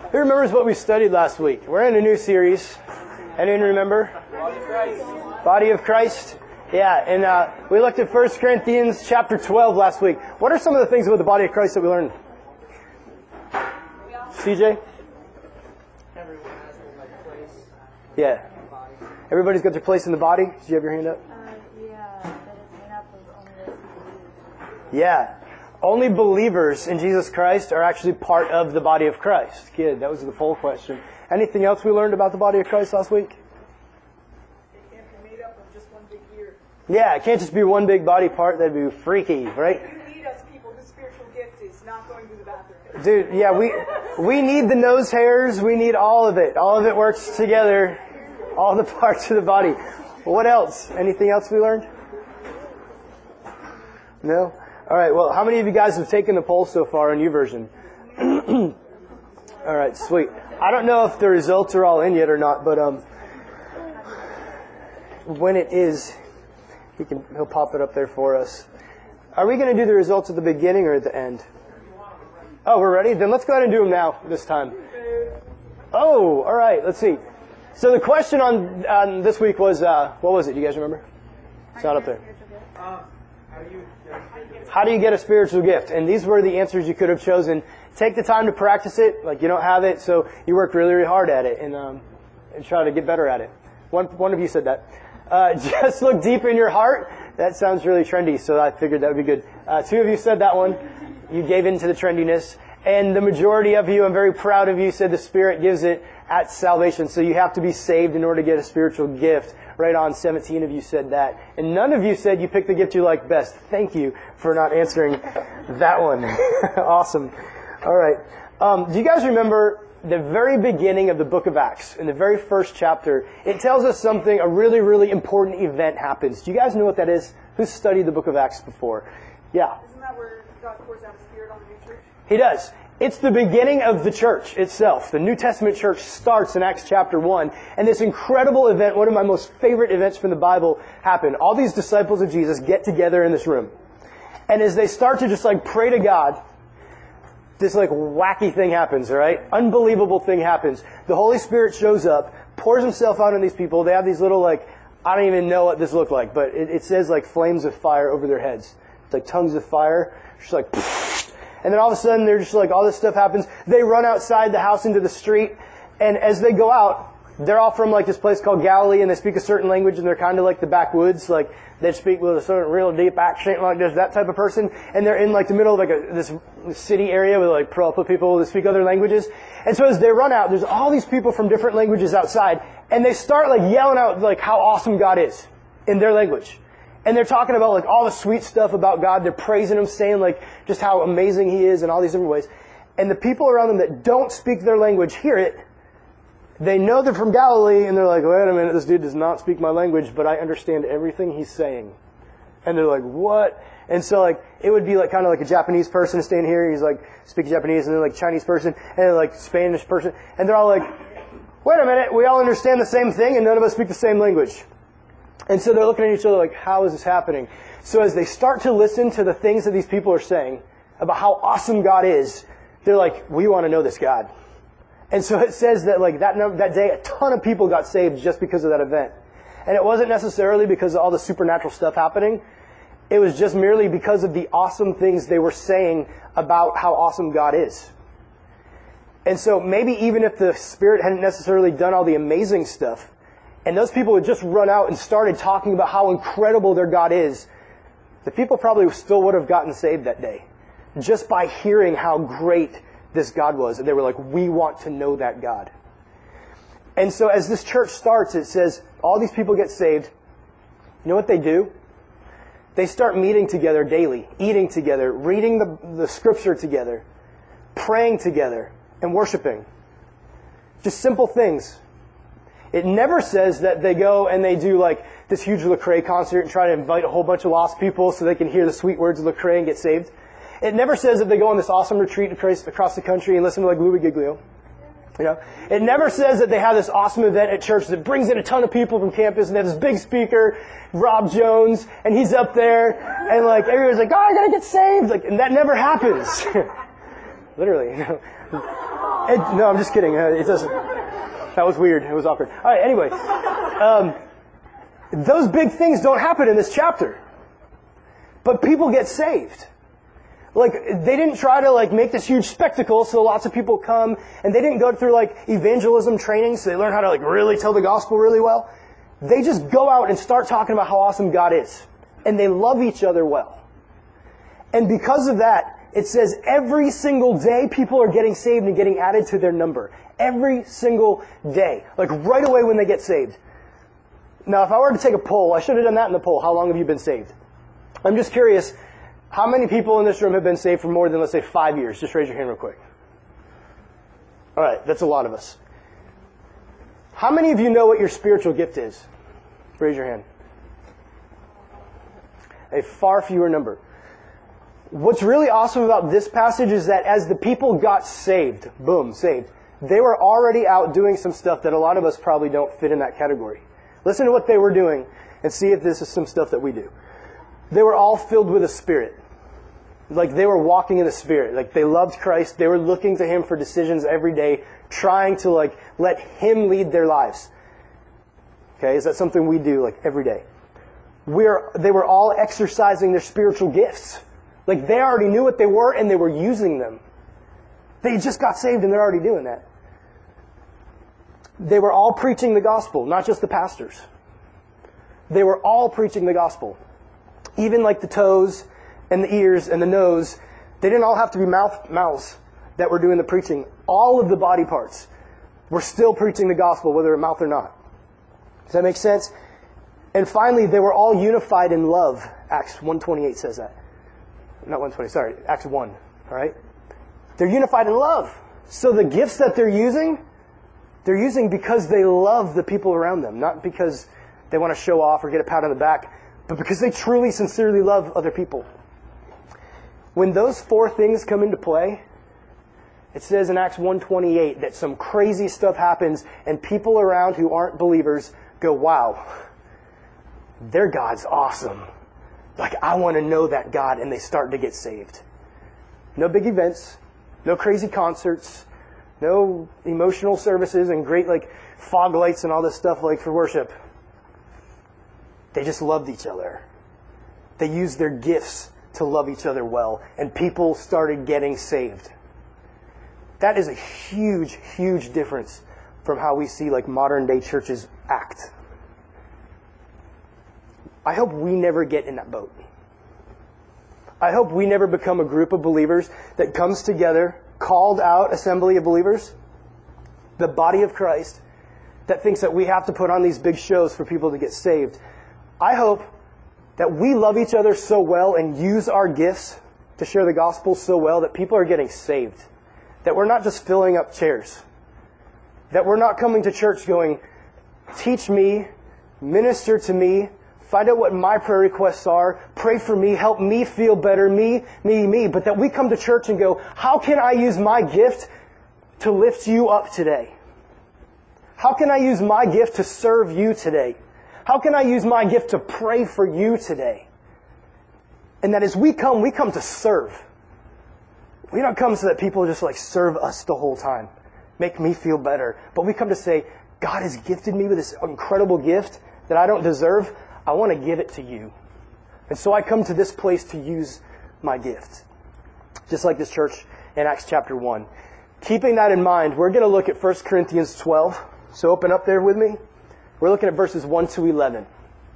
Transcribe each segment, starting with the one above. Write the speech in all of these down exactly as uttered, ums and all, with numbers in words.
Who remembers what we studied last week? We're in a new series. Anyone remember? Body of Christ. Body of Christ. Yeah, and uh, we looked at First Corinthians chapter twelve last week. What are some of the things about the body of Christ that we learned? C J? Everyone has their like place. Yeah. In the body. Everybody's got their place in the body. Did you have your hand up? Uh, yeah, that it's made up of only those who believe. Yeah. Only believers in Jesus Christ are actually part of the body of Christ. Good. That was the poll question. Anything else we learned about the body of Christ last week? It can't be made up of just one big ear. Yeah, it can't just be one big body part. That'd be freaky, right? You need us people whose spiritual gift is not going to the bathroom. Dude, yeah, we we need the nose hairs. We need all of it. All of it works together. All the parts of the body. What else? Anything else we learned? No? All right, well, how many of you guys have taken the poll so far on YouVersion? All right, sweet. I don't know if the results are all in yet or not, but um, when it is, he can he'll pop it up there for us. Are we going to do the results at the beginning or at the end? Oh, we're ready? Then let's go ahead and do them now this time. Oh, all right, let's see. So the question on, on this week was, uh, what was it? You guys remember? It's not up there. Um, how do you How do you get a spiritual gift? And these were the answers you could have chosen. Take the time to practice it. Like, you don't have it, so you work really, really hard at it and, um, and try to get better at it. One, one of you said that. Uh, just look deep in your heart. That sounds really trendy, so I figured that would be good. Uh, two of you said that one. You gave in to the trendiness. And the majority of you, I'm very proud of you, said the Spirit gives it at salvation. So you have to be saved in order to get a spiritual gift. Right on, seventeen of you said that. And none of you said you picked the gift you like best. Thank you for not answering that one. Awesome. All right. Um, do you guys remember the very beginning of the book of Acts? In the very first chapter, it tells us something, a really, really important event happens. Do you guys know what that is? Who's studied the book of Acts before? Yeah. Isn't that where God pours out His Spirit on the new church? He does. It's the beginning of the church itself. The New Testament church starts in Acts chapter one. And this incredible event, one of my most favorite events from the Bible, happened. All these disciples of Jesus get together in this room. And as they start to just like pray to God, this like wacky thing happens, all right? Unbelievable thing happens. The Holy Spirit shows up, pours Himself out on these people. They have these little like, I don't even know what this looked like, but it, it says like flames of fire over their heads. It's like tongues of fire. Just like, and then all of a sudden, they're just like, all this stuff happens. They run outside the house into the street. And as they go out, they're all from like this place called Galilee, and they speak a certain language, and they're kind of like the backwoods. Like, they speak with a certain real deep accent, like this, that type of person. And they're in like the middle of like a, this city area with like proper people that speak other languages. And so as they run out, there's all these people from different languages outside. And they start like yelling out like how awesome God is in their language. And they're talking about like all the sweet stuff about God. They're praising Him, saying like just how amazing He is in all these different ways. And the people around them that don't speak their language hear it. They know they're from Galilee, and they're like, wait a minute, this dude does not speak my language, but I understand everything he's saying. And they're like, what? And so like, it would be like kind of like a Japanese person standing here, he's like speaking Japanese, and then like Chinese person, and then like Spanish person, and they're all like, wait a minute, we all understand the same thing, and none of us speak the same language. And so they're looking at each other like, how is this happening? So as they start to listen to the things that these people are saying about how awesome God is, they're like, we want to know this God. And so it says that like that that day, a ton of people got saved just because of that event. And it wasn't necessarily because of all the supernatural stuff happening. It was just merely because of the awesome things they were saying about how awesome God is. And so maybe even if the Spirit hadn't necessarily done all the amazing stuff, and those people had just run out and started talking about how incredible their God is, the people probably still would have gotten saved that day. Just by hearing how great this God was. And they were like, we want to know that God. And so as this church starts, it says, all these people get saved. You know what they do? They start meeting together daily, eating together, reading the, the scripture together, praying together, and worshiping. Just simple things. It never says that they go and they do like this huge Lecrae concert and try to invite a whole bunch of lost people so they can hear the sweet words of Lecrae and get saved. It never says that they go on this awesome retreat across the country and listen to like Louis Giglio. You know, it never says that they have this awesome event at church that brings in a ton of people from campus and they have this big speaker, Rob Jones, and he's up there and like everyone's like, oh, I gotta get saved. Like, and that never happens. Literally. You know. It, no, I'm just kidding. Uh, It doesn't. That was weird. It was awkward. All right, anyway. Um, those big things don't happen in this chapter. But people get saved. Like, they didn't try to, like, make this huge spectacle so lots of people come, and they didn't go through, like, evangelism training so they learn how to, like, really tell the gospel really well. They just go out and start talking about how awesome God is. And they love each other well. And because of that, it says every single day people are getting saved and getting added to their number. Every single day. Like right away when they get saved. Now, if I were to take a poll, I should have done that in the poll. How long have you been saved? I'm just curious, how many people in this room have been saved for more than, let's say, five years? Just raise your hand real quick. All right, that's a lot of us. How many of you know what your spiritual gift is? Raise your hand. A far fewer number. What's really awesome about this passage is that as the people got saved, boom, saved, they were already out doing some stuff that a lot of us probably don't fit in that category. Listen to what they were doing and see if this is some stuff that we do. They were all filled with the Spirit. Like they were walking in the Spirit. Like they loved Christ. They were looking to Him for decisions every day, trying to like let Him lead their lives. Okay, is that something we do like every day? We're, they were all exercising their spiritual gifts. Like they already knew what they were and they were using them. They just got saved and they're already doing that. They were all preaching the gospel, not just the pastors. They were all preaching the gospel. Even like the toes and the ears and the nose, they didn't all have to be mouth mouths that were doing the preaching. All of the body parts were still preaching the gospel, whether a mouth or not. Does that make sense? And finally, they were all unified in love. Acts one twenty-eight says that. Not one twenty, sorry, Acts one. All right? They're unified in love. So the gifts that they're using, they're using because they love the people around them, not because they want to show off or get a pat on the back, but because they truly, sincerely love other people. When those four things come into play, it says in Acts one twenty-eight that some crazy stuff happens and people around who aren't believers go, wow, their God's awesome. Like, I want to know that God, and they start to get saved. No big events, no crazy concerts, no emotional services and great like fog lights and all this stuff like for worship. They just loved each other. They used their gifts to love each other well, and people started getting saved. That is a huge, huge difference from how we see like modern day churches act. I hope we never get in that boat. I hope we never become a group of believers that comes together, called out assembly of believers, the body of Christ, that thinks that we have to put on these big shows for people to get saved. I hope that we love each other so well and use our gifts to share the gospel so well that people are getting saved. That we're not just filling up chairs. That we're not coming to church going, teach me, minister to me, find out what my prayer requests are, pray for me, help me feel better, me, me, me. But that we come to church and go, how can I use my gift to lift you up today? How can I use my gift to serve you today? How can I use my gift to pray for you today? And that as we come, we come to serve. We don't come so that people just like serve us the whole time, make me feel better. But we come to say, God has gifted me with this incredible gift that I don't deserve. I want to give it to you. And so I come to this place to use my gift. Just like this church in Acts chapter one. Keeping that in mind, we're going to look at First Corinthians twelve. So open up there with me. We're looking at verses one to eleven.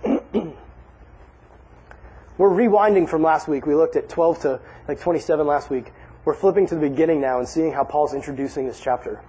We're rewinding from last week. We looked at twelve to like twenty-seven last week. We're flipping to the beginning now and seeing how Paul's introducing this chapter.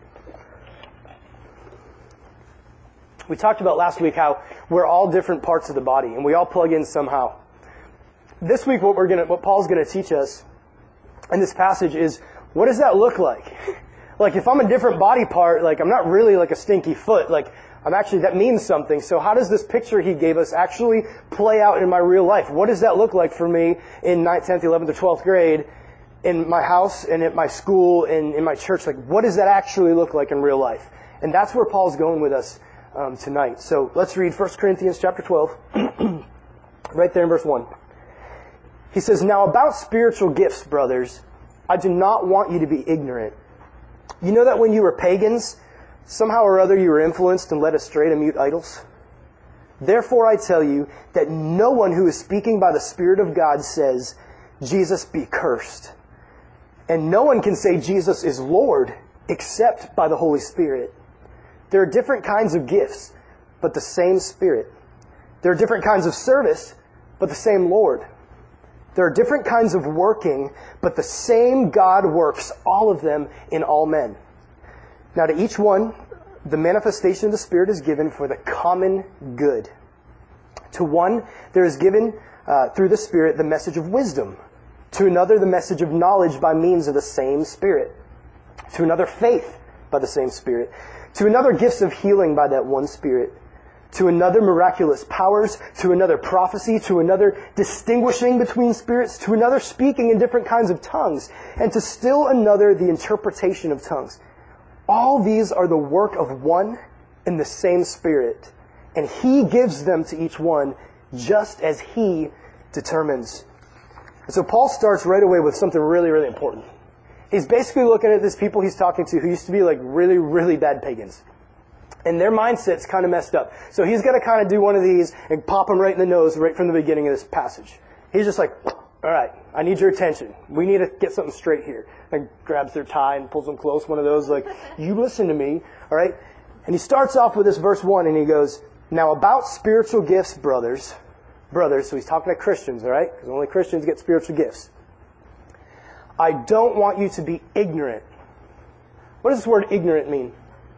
We talked about last week how we're all different parts of the body and we all plug in somehow. This week what we're gonna what Paul's gonna teach us in this passage is, what does that look like? Like if I'm a different body part, like I'm not really like a stinky foot, like I'm actually, that means something. So how does this picture he gave us actually play out in my real life? What does that look like for me in ninth, tenth, eleventh, or twelfth grade, in my house and at my school and in my church? Like what does that actually look like in real life? And that's where Paul's going with us um, tonight. So let's read First Corinthians chapter twelve, right there in verse one. He says, "Now about spiritual gifts, brothers, I do not want you to be ignorant. You know that when you were pagans, somehow or other you were influenced and led astray to mute idols? Therefore I tell you that no one who is speaking by the Spirit of God says, Jesus be cursed. And no one can say Jesus is Lord except by the Holy Spirit. There are different kinds of gifts, but the same Spirit. There are different kinds of service, but the same Lord. There are different kinds of working, but the same God works all of them in all men. Now to each one, the manifestation of the Spirit is given for the common good. To one, there is given uh, through the Spirit the message of wisdom. To another, the message of knowledge by means of the same Spirit. To another, faith by the same Spirit. To another, gifts of healing by that one Spirit. To another, miraculous powers. To another, prophecy. To another, distinguishing between spirits. To another, speaking in different kinds of tongues. And to still another, the interpretation of tongues. All these are the work of one and the same Spirit. And He gives them to each one just as He determines. And so Paul starts right away with something really, really important. He's basically looking at these people he's talking to who used to be like really, really bad pagans. And their mindset's kind of messed up. So he's got to kind of do one of these and pop them right in the nose right from the beginning of this passage. He's just like, all right, I need your attention. We need to get something straight here. And grabs their tie and pulls them close. One of those like, you listen to me, all right? And he starts off with this verse one and he goes, now about spiritual gifts, brothers. Brothers, so he's talking to Christians, all right? Because only Christians get spiritual gifts. I don't want you to be ignorant. What does this word ignorant mean?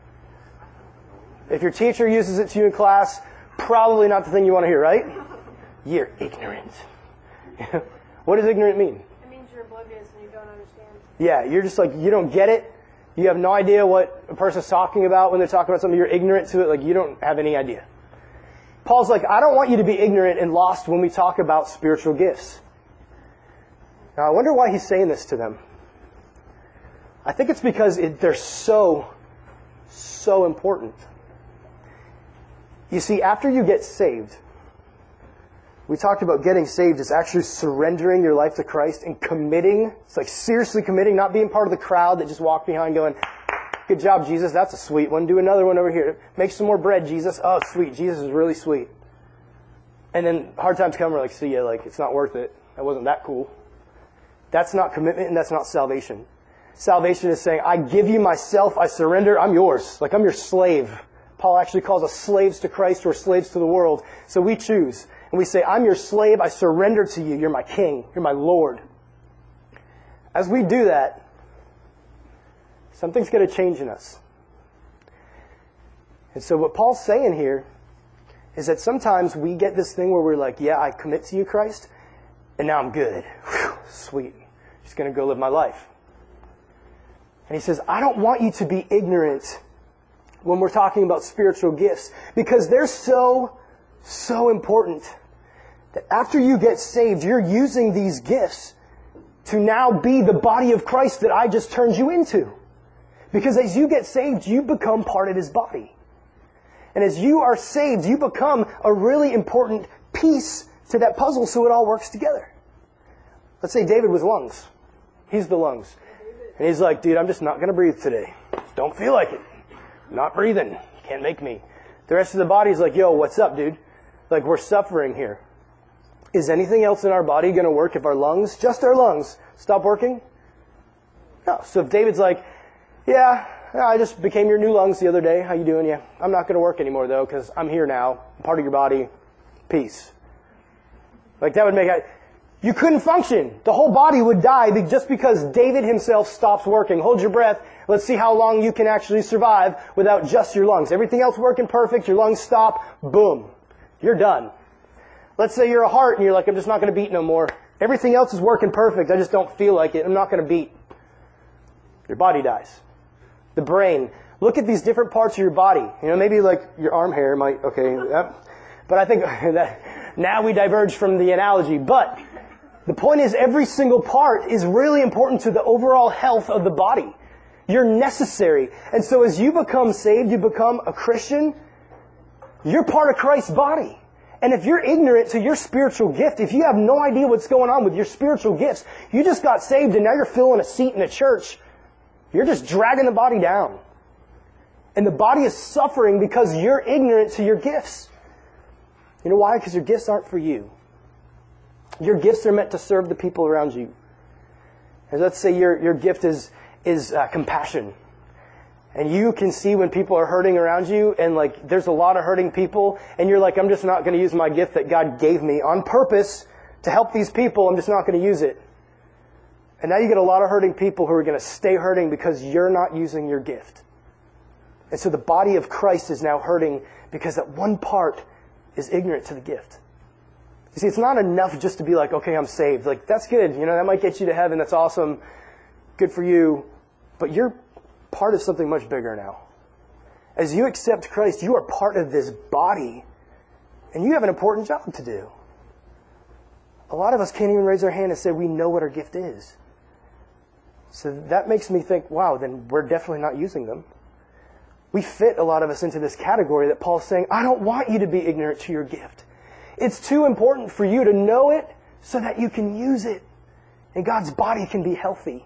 If your teacher uses it to you in class, probably not the thing you want to hear, right? You're ignorant. What does ignorant mean? It means you're oblivious and you don't understand. Yeah, you're just like, you don't get it. You have no idea what a person's talking about when they're talking about something. You're ignorant to it, like you don't have any idea. Paul's like, I don't want you to be ignorant and lost when we talk about spiritual gifts. Now, I wonder why he's saying this to them. I think it's because it, they're so, so important. You see, after you get saved, we talked about getting saved is actually surrendering your life to Christ and committing. It's like seriously committing, not being part of the crowd that just walk behind going, good job, Jesus. That's a sweet one. Do another one over here. Make some more bread, Jesus. Oh, sweet. Jesus is really sweet. And then hard times come, we're like, see ya, like, it's not worth it. That wasn't that cool. That's not commitment and that's not salvation. Salvation is saying, I give you myself, I surrender, I'm yours. Like, I'm your slave. Paul actually calls us slaves to Christ or slaves to the world. So we choose. And we say, I'm your slave, I surrender to you. You're my king. You're my Lord. As we do that, something's going to change in us. And so what Paul's saying here is that sometimes we get this thing where we're like, yeah, I commit to you, Christ, and now I'm good. Whew, sweet. Just going to go live my life. And he says, I don't want you to be ignorant when we're talking about spiritual gifts, because they're so, so important that after you get saved, you're using these gifts to now be the body of Christ that I just turned you into. Because as you get saved, you become part of His body. And as you are saved, you become a really important piece to that puzzle so it all works together. Let's say David was lungs. He's the lungs. And he's like, dude, I'm just not going to breathe today. Don't feel like it. I'm not breathing. You can't make me. The rest of the body's like, yo, what's up, dude? Like, we're suffering here. Is anything else in our body going to work if our lungs, just our lungs, stop working? No. So if David's like, yeah, I just became your new lungs the other day. How you doing? Yeah. I'm not going to work anymore, though, because I'm here now. I'm part of your body. Peace. Like, that would make it... You couldn't function. The whole body would die just because David himself stops working. Hold your breath. Let's see how long you can actually survive without just your lungs. Everything else working perfect. Your lungs stop. Boom. You're done. Let's say you're a heart and you're like, I'm just not going to beat no more. Everything else is working perfect. I just don't feel like it. I'm not going to beat. Your body dies. The brain. Look at these different parts of your body. You know, maybe like your arm hair might, okay. Yep. But I think that now we diverge from the analogy. But the point is, every single part is really important to the overall health of the body. You're necessary. And so as you become saved, you become a Christian, you're part of Christ's body. And if you're ignorant to your spiritual gift, if you have no idea what's going on with your spiritual gifts, you just got saved and now you're filling a seat in a church, You're just dragging the body down. And the body is suffering because you're ignorant to your gifts. You know why? Because your gifts aren't for you. Your gifts are meant to serve the people around you. And let's say your, your gift is, is uh, compassion. And you can see when people are hurting around you, and like there's a lot of hurting people, and you're like, I'm just not going to use my gift that God gave me on purpose to help these people. I'm just not going to use it. And now you get a lot of hurting people who are going to stay hurting because you're not using your gift. And so the body of Christ is now hurting because that one part is ignorant to the gift. You see, it's not enough just to be like, okay, I'm saved. Like, that's good. You know, that might get you to heaven. That's awesome. Good for you. But you're part of something much bigger now. As you accept Christ, you are part of this body. And you have an important job to do. A lot of us can't even raise our hand and say we know what our gift is. So that makes me think, wow, then we're definitely not using them. We fit a lot of us into this category that Paul's saying, I don't want you to be ignorant to your gift. It's too important for you to know it so that you can use it. And God's body can be healthy.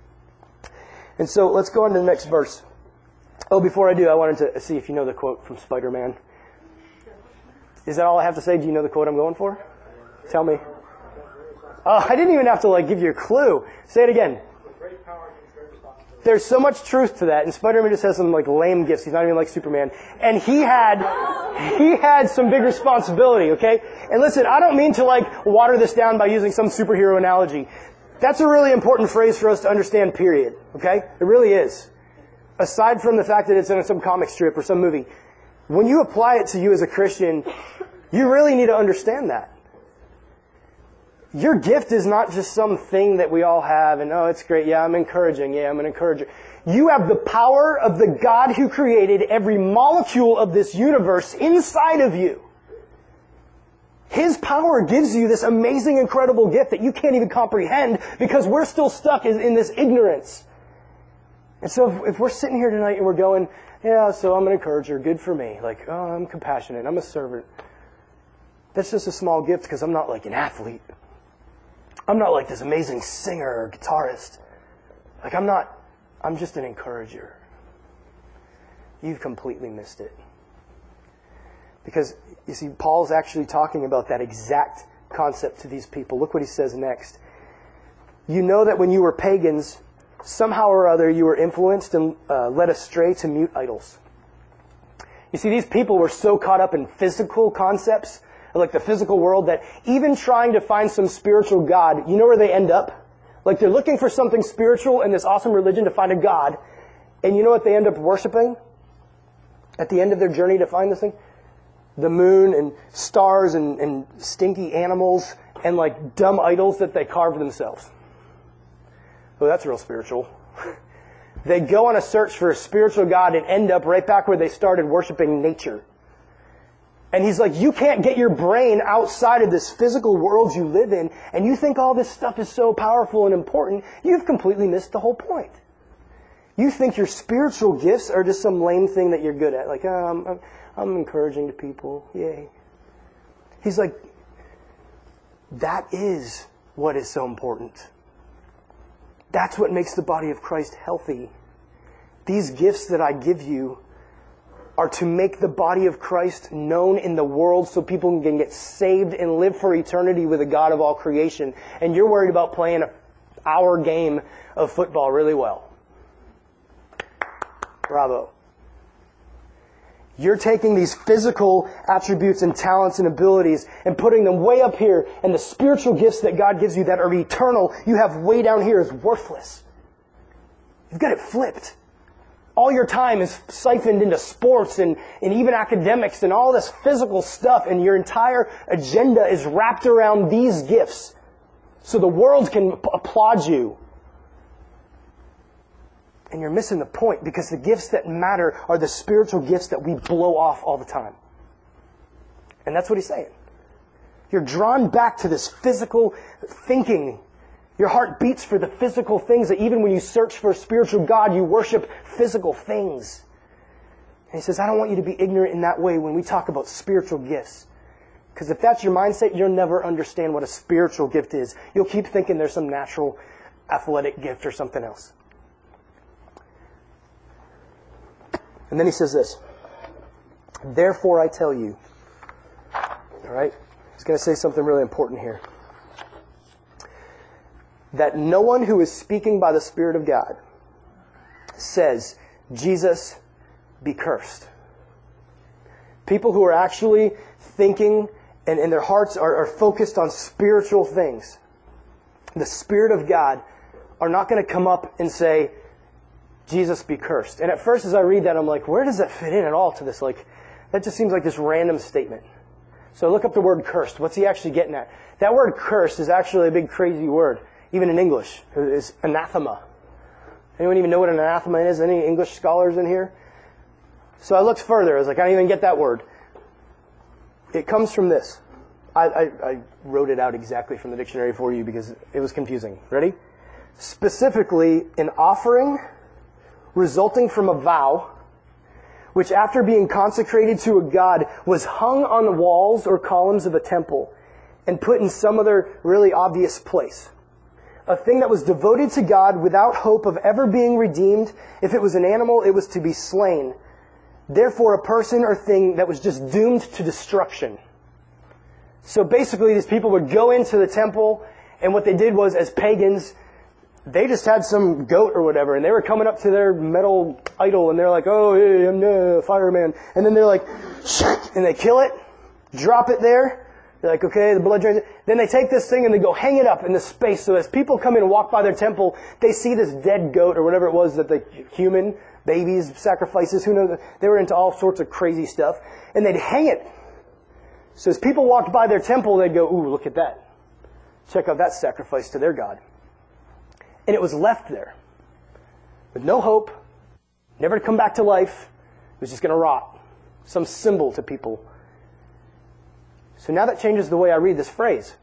And so let's go on to the next verse. Oh, before I do, I wanted to see if you know the quote from Spider-Man. Is that all I have to say? Do you know the quote I'm going for? Tell me. Oh, I didn't even have to like give you a clue. Say it again. There's so much truth to that, and Spider-Man just has some like lame gifts. He's not even like Superman. And he had, he had some big responsibility, okay? And listen, I don't mean to like water this down by using some superhero analogy. That's a really important phrase for us to understand, period, okay? It really is. Aside from the fact that it's in some comic strip or some movie, when you apply it to you as a Christian, you really need to understand that. Your gift is not just some thing that we all have and, oh, it's great. Yeah, I'm encouraging. Yeah, I'm an encourager. You have the power of the God who created every molecule of this universe inside of you. His power gives you this amazing, incredible gift that you can't even comprehend because we're still stuck in, in this ignorance. And so if, if we're sitting here tonight and we're going, yeah, so I'm an encourager, good for me. Like, oh, I'm compassionate, I'm a servant. That's just a small gift because I'm not like an athlete. I'm not like this amazing singer or guitarist. Like, I'm not, I'm just an encourager. You've completely missed it. Because, you see, Paul's actually talking about that exact concept to these people. Look what he says next. You know that when you were pagans, somehow or other you were influenced and uh, led astray to mute idols. You see, these people were so caught up in physical concepts, like the physical world, that even trying to find some spiritual God, you know where they end up? Like they're looking for something spiritual in this awesome religion to find a God. And you know what they end up worshiping? At the end of their journey to find this thing? The moon and stars and, and stinky animals and like dumb idols that they carved themselves. Oh, that's real spiritual. They go on a search for a spiritual God and end up right back where they started worshiping nature. And he's like, you can't get your brain outside of this physical world you live in, and you think all this stuff is so powerful and important, you've completely missed the whole point. You think your spiritual gifts are just some lame thing that you're good at. Like, oh, I'm, I'm, I'm encouraging to people. Yay. He's like, that is what is so important. That's what makes the body of Christ healthy. These gifts that I give you are to make the body of Christ known in the world so people can get saved and live for eternity with the God of all creation. And you're worried about playing an hour game of football really well. Bravo. You're taking these physical attributes and talents and abilities and putting them way up here, and the spiritual gifts that God gives you that are eternal, you have way down here is worthless. You've got it flipped. All your time is siphoned into sports and, and even academics and all this physical stuff, and your entire agenda is wrapped around these gifts so the world can p- applaud you. And you're missing the point, because the gifts that matter are the spiritual gifts that we blow off all the time. And that's what he's saying. You're drawn back to this physical thinking. Your heart beats for the physical things that even when you search for a spiritual God, you worship physical things. And he says, I don't want you to be ignorant in that way when we talk about spiritual gifts. Because if that's your mindset, you'll never understand what a spiritual gift is. You'll keep thinking there's some natural athletic gift or something else. And then he says this, therefore I tell you, all right, he's going to say something really important here, that no one who is speaking by the Spirit of God says, Jesus be cursed. People who are actually thinking and, and their hearts are, are focused on spiritual things, the Spirit of God, are not going to come up and say, Jesus be cursed. And at first as I read that, I'm like, where does that fit in at all to this? Like, that just seems like this random statement. So I look up the word cursed. What's he actually getting at? That word cursed is actually a big crazy word, even in English. It's anathema. Anyone even know what an anathema is? Any English scholars in here? So I looked further. I was like, I don't even get that word. It comes from this. I, I, I wrote it out exactly from the dictionary for you because it was confusing. Ready? Specifically, an offering resulting from a vow, which after being consecrated to a god was hung on the walls or columns of a temple and put in some other really obvious place. A thing that was devoted to God without hope of ever being redeemed. If it was an animal, it was to be slain. Therefore, a person or thing that was just doomed to destruction. So basically, these people would go into the temple, and what they did was, as pagans, they just had some goat or whatever, and they were coming up to their metal idol, and they're like, oh, hey, I'm a fireman. And then they're like, and they kill it, drop it there. They're like, okay, the blood drains it. Then they take this thing and they go hang it up in the space. So as people come in and walk by their temple, they see this dead goat or whatever it was that the human, babies, sacrifices, who knows, they were into all sorts of crazy stuff. And they'd hang it. So as people walked by their temple, they'd go, ooh, look at that. Check out that sacrifice to their God. And it was left there with no hope, never to come back to life. It was just going to rot. Some symbol to people. So now that changes the way I read this phrase.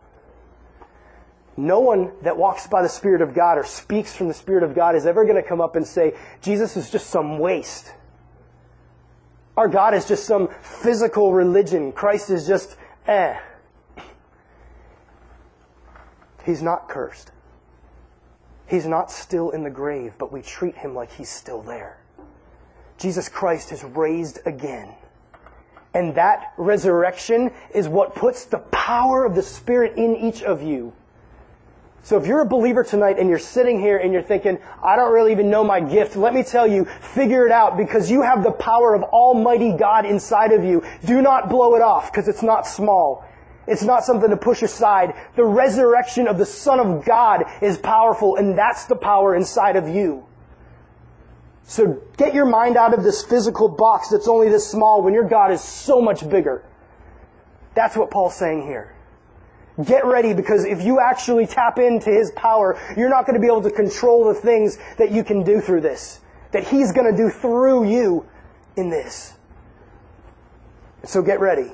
No one that walks by the Spirit of God or speaks from the Spirit of God is ever going to come up and say, Jesus is just some waste. Our God is just some physical religion. Christ is just, eh. He's not cursed. He's not still in the grave, but we treat him like he's still there. Jesus Christ is raised again. And that resurrection is what puts the power of the Spirit in each of you. So if you're a believer tonight and you're sitting here and you're thinking, I don't really even know my gift, let me tell you, figure it out because you have the power of Almighty God inside of you. Do not blow it off because it's not small. It's not something to push aside. The resurrection of the Son of God is powerful, and that's the power inside of you. So get your mind out of this physical box that's only this small when your God is so much bigger. That's what Paul's saying here. Get ready, because if you actually tap into His power, you're not going to be able to control the things that you can do through this, that He's going to do through you in this. So get ready.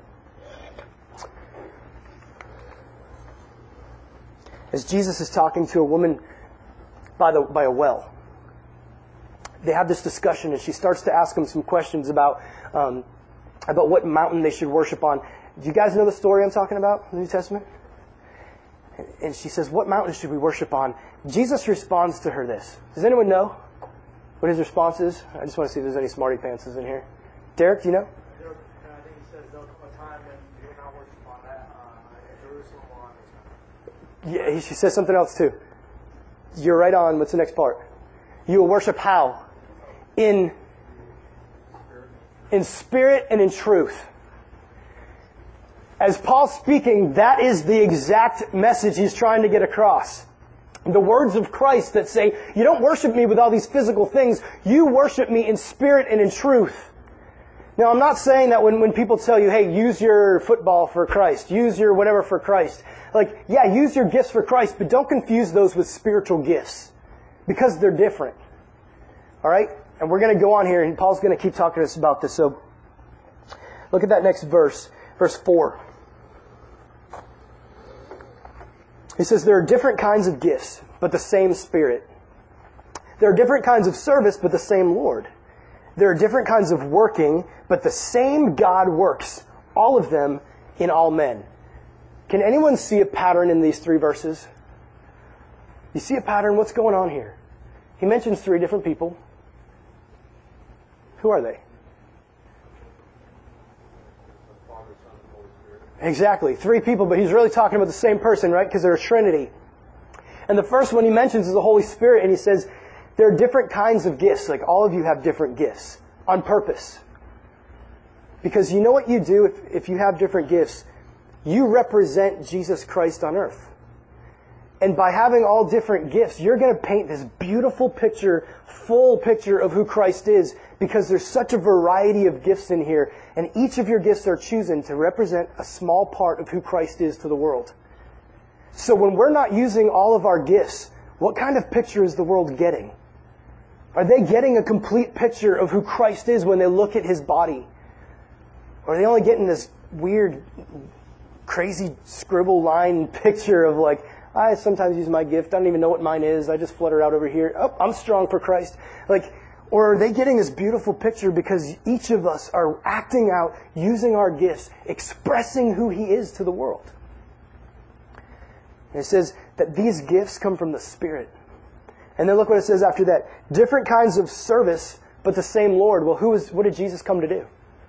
As Jesus is talking to a woman by the by a well, they have this discussion, and she starts to ask him some questions about um, about what mountain they should worship on. Do you guys know the story I'm talking about in the New Testament? And she says, what mountain should we worship on? Jesus responds to her this. Does anyone know what his response is? I just want to see if there's any smarty pantses in here. Derek, do you know? I think he says there'll come a time when you will not worship on that uh, Jerusalem or on this mountain. Yeah, she says something else too. You're right on. What's the next part? You will worship how? In, in spirit and in truth. As Paul's speaking, that is the exact message he's trying to get across. The words of Christ that say, you don't worship me with all these physical things, you worship me in spirit and in truth. Now, I'm not saying that when, when people tell you, hey, use your football for Christ, use your whatever for Christ. Like, yeah, use your gifts for Christ, but don't confuse those with spiritual gifts, because they're different. All right? And we're going to go on here, and Paul's going to keep talking to us about this. So, look at that next verse, verse four. He says, there are different kinds of gifts, but the same Spirit. There are different kinds of service, but the same Lord. There are different kinds of working, but the same God works, all of them in all men. Can anyone see a pattern in these three verses? You see a pattern? What's going on here? He mentions three different people. Who are they? The Father, Son, and Holy Spirit. Exactly. Three people, but he's really talking about the same person, right? Because they're a Trinity. And the first one he mentions is the Holy Spirit, and he says there are different kinds of gifts. Like all of you have different gifts on purpose. Because you know what you do if, if you have different gifts? You represent Jesus Christ on earth. And by having all different gifts, you're going to paint this beautiful picture, full picture of who Christ is, because there's such a variety of gifts in here, and each of your gifts are chosen to represent a small part of who Christ is to the world. So when we're not using all of our gifts, what kind of picture is the world getting? Are they getting a complete picture of who Christ is when they look at His body? Or are they only getting this weird, crazy scribble line picture of like, I sometimes use my gift. I don't even know what mine is. I just flutter out over here. Oh, I'm strong for Christ. Like, or are they getting this beautiful picture because each of us are acting out, using our gifts, expressing who He is to the world? And it says that these gifts come from the Spirit. And then look what it says after that. Different kinds of service, but the same Lord. Well, who is? What did Jesus come to do?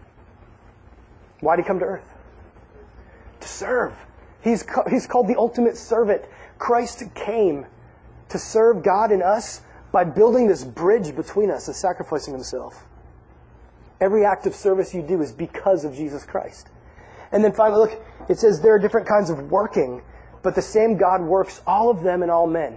Why did He come to earth? To serve. He's, he's called the ultimate servant. Christ came to serve God and us by building this bridge between us and sacrificing Himself. Every act of service you do is because of Jesus Christ. And then finally, look, it says there are different kinds of working, but the same God works all of them in all men.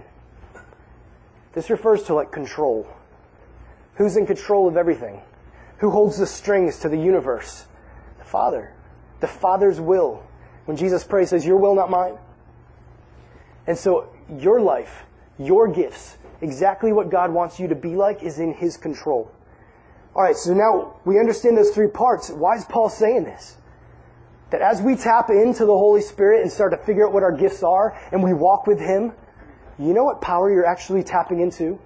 This refers to like control. Who's in control of everything? Who holds the strings to the universe? The Father. The Father's will. When Jesus prays, He says, your will, not mine. And so your life, your gifts, exactly what God wants you to be like is in His control. All right, so now we understand those three parts. Why is Paul saying this? That as we tap into the Holy Spirit and start to figure out what our gifts are and we walk with Him, you know what power you're actually tapping into?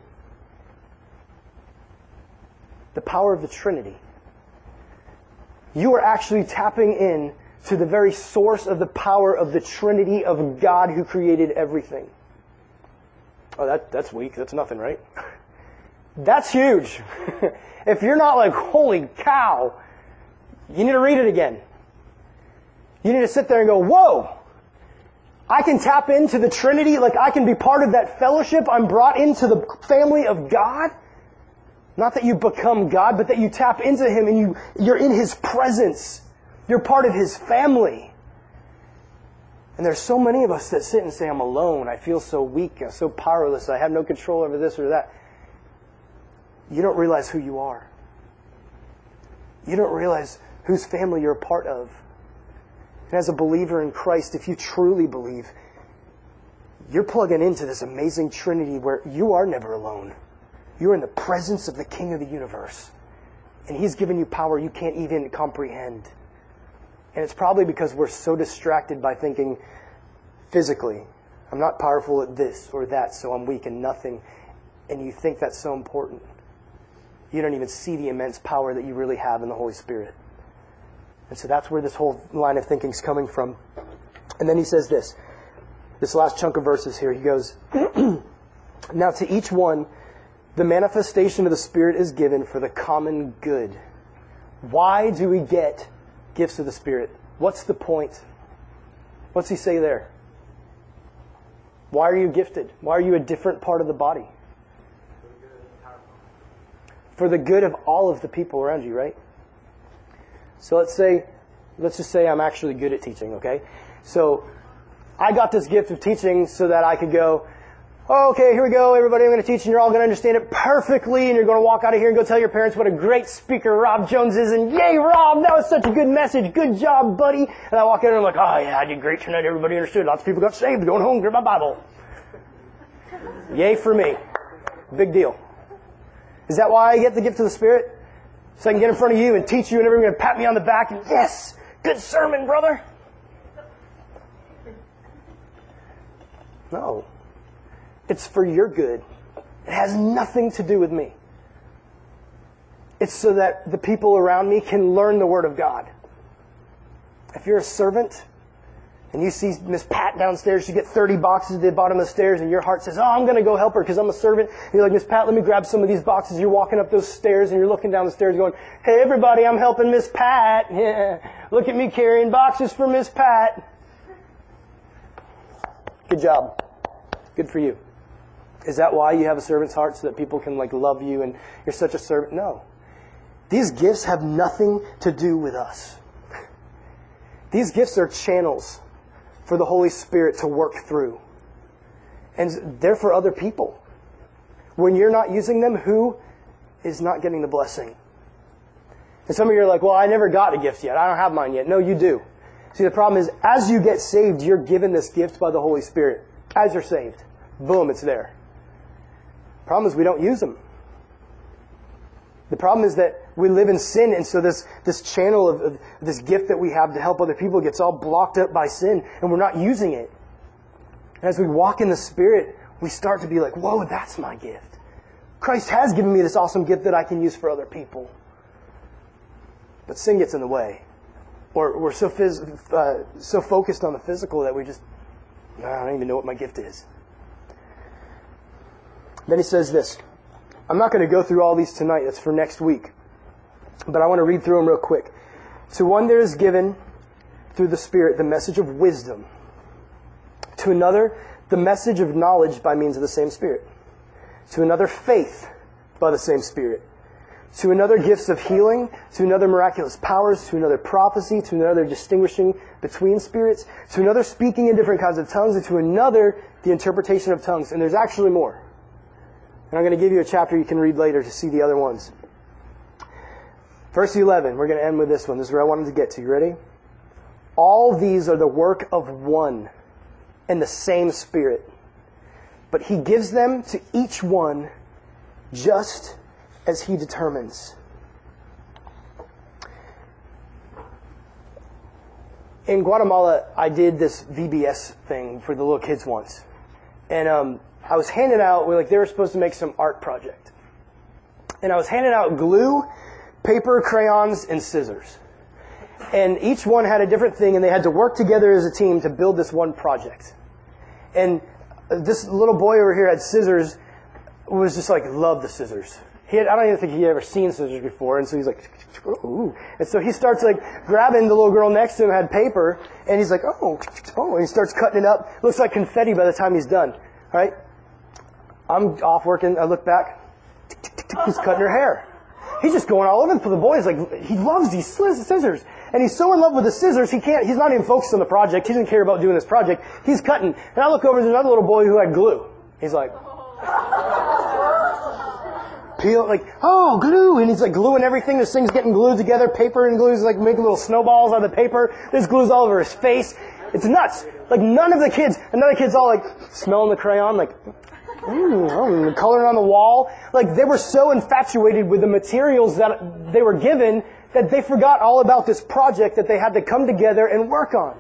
The power of the Trinity. You are actually tapping in to the very source of the power of the Trinity of God who created everything. Oh, that, that's weak. That's nothing, right? That's huge. If you're not like, holy cow, you need to read it again. You need to sit there and go, whoa! I can tap into the Trinity, like I can be part of that fellowship. I'm brought into the family of God. Not that you become God, but that you tap into Him and you, you're in His presence. You're part of His family. And there's so many of us that sit and say, I'm alone. I feel so weak. I'm so powerless. I have no control over this or that. You don't realize who you are. You don't realize whose family you're a part of. And as a believer in Christ, if you truly believe, you're plugging into this amazing Trinity where you are never alone. You're in the presence of the King of the universe. And He's given you power you can't even comprehend. And it's probably because we're so distracted by thinking physically, I'm not powerful at this or that, so I'm weak and nothing. And you think that's so important. You don't even see the immense power that you really have in the Holy Spirit. And so that's where this whole line of thinking is coming from. And then he says this, this last chunk of verses here, he goes, now to each one, the manifestation of the Spirit is given for the common good. Why do we get gifts of the Spirit? What's the point? What's he say there? Why are you gifted? Why are you a different part of the body? For the good of all of the people around you, right? So let's say, let's just say I'm actually good at teaching, okay? So I got this gift of teaching so that I could go, oh, okay, here we go, everybody, I'm going to teach and you're all going to understand it perfectly and you're going to walk out of here and go tell your parents what a great speaker Rob Jones is and yay, Rob, that was such a good message, good job, buddy. And I walk in and I'm like, oh yeah, I did great tonight, everybody understood, lots of people got saved, going home, grab my Bible. Yay for me. Big deal. Is that why I get the gift of the Spirit? So I can get in front of you and teach you and everyone's going to pat me on the back and yes, good sermon, brother. No. It's for your good. It has nothing to do with me. It's so that the people around me can learn the Word of God. If you're a servant, And you see Miss Pat downstairs, she get thirty boxes at the bottom of the stairs, and your heart says, oh, I'm going to go help her because I'm a servant. And you're like, Miss Pat, let me grab some of these boxes. You're walking up those stairs, and you're looking down the stairs going, hey, everybody, I'm helping Miss Pat. Yeah. Look at me carrying boxes for Miss Pat. Good job. Good for you. Is that why you have a servant's heart, so that people can like love you and you're such a servant? No. These gifts have nothing to do with us. These gifts are channels for the Holy Spirit to work through. And they're for other people. When you're not using them, who is not getting the blessing? And some of you are like, well, I never got a gift yet. I don't have mine yet. No, you do. See, the problem is, as you get saved, you're given this gift by the Holy Spirit. As you're saved. Boom, it's there. The problem is we don't use them. The problem is that we live in sin, and so this, this channel of, of this gift that we have to help other people gets all blocked up by sin, and we're not using it. And as we walk in the Spirit, we start to be like, whoa, that's my gift. Christ has given me this awesome gift that I can use for other people. But sin gets in the way. Or we're so phys- uh, so focused on the physical that we just, I don't even know what my gift is. Then he says this. I'm not going to go through all these tonight. That's for next week. But I want to read through them real quick. To one there is given through the Spirit the message of wisdom. To another, the message of knowledge by means of the same Spirit. To another, faith by the same Spirit. To another, gifts of healing. To another, miraculous powers. To another, prophecy. To another, distinguishing between spirits. To another, speaking in different kinds of tongues. And to another, the interpretation of tongues. And there's actually more. And I'm going to give you a chapter you can read later to see the other ones. Verse eleven, we're going to end with this one. This is where I wanted to get to. You ready? All these are the work of one and the same Spirit. But He gives them to each one just as He determines. In Guatemala, I did this V B S thing for the little kids once. And um, I was handing out, like they were supposed to make some art project. And I was handing out glue, paper, crayons, and scissors. And each one had a different thing, and they had to work together as a team to build this one project. And this little boy over here had scissors, was just like, loved the scissors. He had, I don't even think he had ever seen scissors before, and so he's like, ooh. And so he starts like grabbing the little girl next to him, had paper, and he's like, oh, oh, and he starts cutting it up. Looks like confetti by the time he's done. All right? I'm off working, I look back, he's cutting her hair. He's just going all over the boy. Like, he loves these scissors. And he's so in love with the scissors, he can't, he's not even focused on the project. He doesn't care about doing this project. He's cutting. And I look over, there's another little boy who had glue. He's like, peel, like, oh, glue. And he's like gluing everything. This thing's getting glued together. Paper and glue. He's like making little snowballs out of the paper. There's glues all over his face. It's nuts. Like, none of the kids, another kid's all like smelling the crayon, like, mm, coloring on the wall. Like, they were so infatuated with the materials that they were given that they forgot all about this project that they had to come together and work on.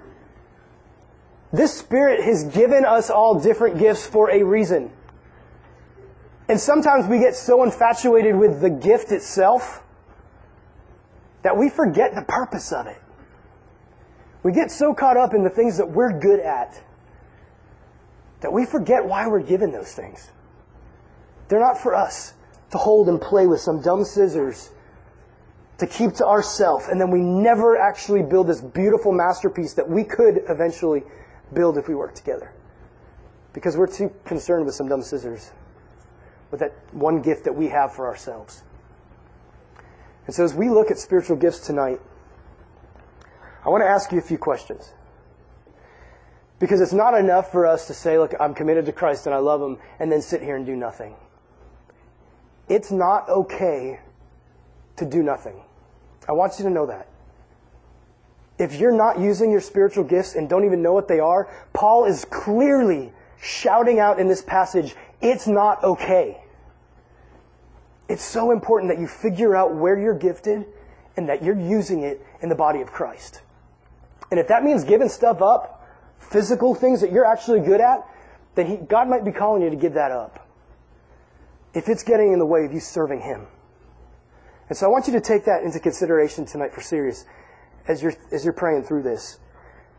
This Spirit has given us all different gifts for a reason. And sometimes we get so infatuated with the gift itself that we forget the purpose of it. We get so caught up in the things that we're good at that we forget why we're given those things. They're not for us to hold and play with some dumb scissors to keep to ourselves, and then we never actually build this beautiful masterpiece that we could eventually build if we work together. Because we're too concerned with some dumb scissors, with that one gift that we have for ourselves. And so as we look at spiritual gifts tonight, I want to ask you a few questions. Because it's not enough for us to say, look, I'm committed to Christ and I love Him, and then sit here and do nothing. It's not okay to do nothing. I want you to know that. If you're not using your spiritual gifts and don't even know what they are, Paul is clearly shouting out in this passage, it's not okay. It's so important that you figure out where you're gifted and that you're using it in the body of Christ. And if that means giving stuff up, physical things that you're actually good at, then he, God might be calling you to give that up. If it's getting in the way of you serving Him. And so I want you to take that into consideration tonight for serious as you're, as you're praying through this.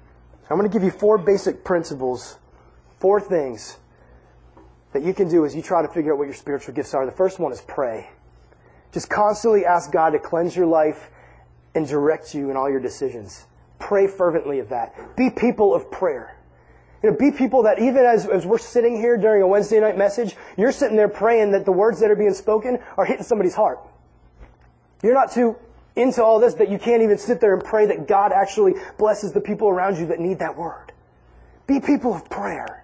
I'm going to give you four basic principles, four things that you can do as you try to figure out what your spiritual gifts are. The first one is pray. Just constantly ask God to cleanse your life and direct you in all your decisions. Pray fervently of that. Be people of prayer. You know, be people that even as, as we're sitting here during a Wednesday night message, you're sitting there praying that the words that are being spoken are hitting somebody's heart. You're not too into all this that you can't even sit there and pray that God actually blesses the people around you that need that word. Be people of prayer.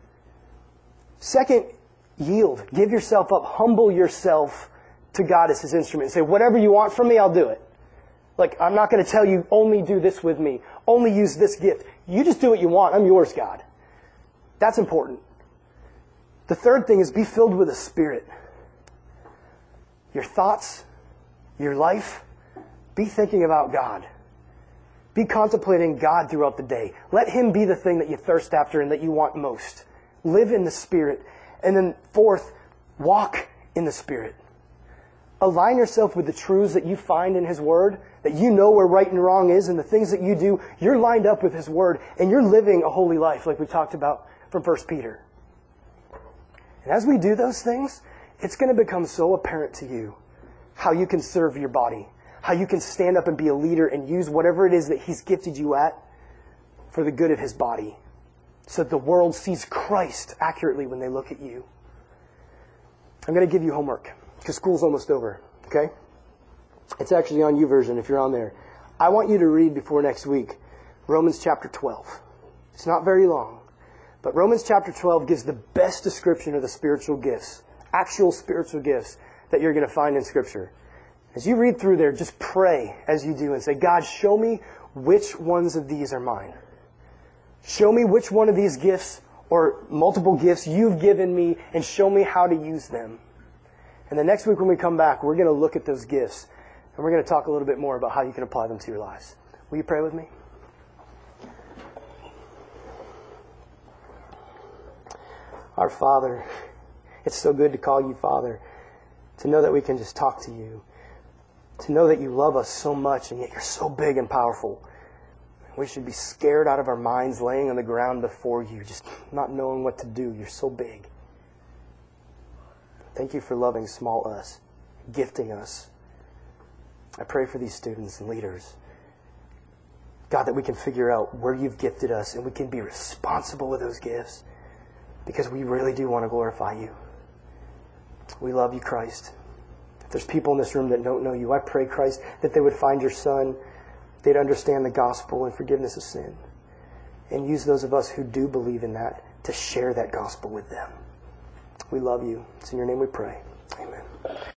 Second, yield. Give yourself up. Humble yourself to God as His instrument. Say, whatever you want from me, I'll do it. Like, I'm not going to tell you, only do this with me. Only use this gift. You just do what you want. I'm yours, God. That's important. The third thing is be filled with the Spirit. Your thoughts, your life, be thinking about God. Be contemplating God throughout the day. Let Him be the thing that you thirst after and that you want most. Live in the Spirit. And then fourth, walk in the Spirit. Align yourself with the truths that you find in His Word, that you know where right and wrong is, and the things that you do, you're lined up with His Word, and you're living a holy life like we talked about from First Peter. And as we do those things, it's going to become so apparent to you how you can serve your body, how you can stand up and be a leader and use whatever it is that He's gifted you at for the good of His body, so that the world sees Christ accurately when they look at you. I'm going to give you homework, because school's almost over, okay? It's actually on YouVersion if you're on there. I want you to read before next week Romans chapter twelve. It's not very long, but Romans chapter twelve gives the best description of the spiritual gifts, actual spiritual gifts that you're going to find in Scripture. As you read through there, just pray as you do and say, God, show me which ones of these are mine. Show me which one of these gifts or multiple gifts you've given me, and show me how to use them. And the next week when we come back, we're going to look at those gifts, and we're going to talk a little bit more about how you can apply them to your lives. Will you pray with me? Our Father, it's so good to call you Father, to know that we can just talk to you, to know that you love us so much, and yet you're so big and powerful. We should be scared out of our minds laying on the ground before you, just not knowing what to do. You're so big. Thank you for loving small us, gifting us. I pray for these students and leaders. God, that we can figure out where you've gifted us and we can be responsible with those gifts, because we really do want to glorify you. We love you, Christ. If there's people in this room that don't know you, I pray, Christ, that they would find your Son, they'd understand the gospel and forgiveness of sin, and use those of us who do believe in that to share that gospel with them. We love you. It's in your name we pray. Amen.